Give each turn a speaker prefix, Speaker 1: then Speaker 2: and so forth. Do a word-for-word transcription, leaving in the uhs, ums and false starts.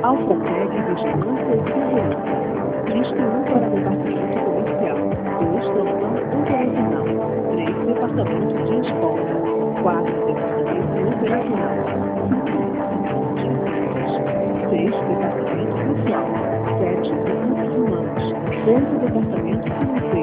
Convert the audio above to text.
Speaker 1: Alfotec Vigilância e Segurança. Disque um para Departamento Comercial. dois Plantão Operacional. três Departamento de Escolta. quatro Departamento Operacional. cinco De Incêndios. seis Departamento Pessoal. sete Recursos Humanos. oito Departamento Financeiro.